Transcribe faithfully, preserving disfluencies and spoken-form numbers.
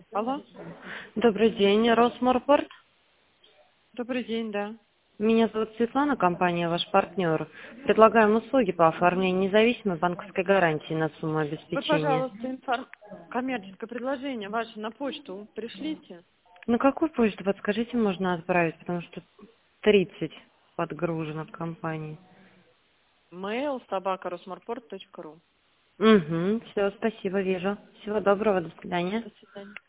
Алло, Добрый день, Росморпорт. добрый день, да. Меня зовут Светлана, компания ваш партнер. Предлагаем услуги по оформлению независимой банковской гарантии на сумму Вы, обеспечения. пожалуйста, информ... коммерческое предложение ваше на почту пришлите. На какую почту, подскажите, можно отправить, потому что тридцать подгружено в компании. mail собака росморпорт точка ру. Угу, все, спасибо, вижу. Всего доброго, до свидания. До свидания.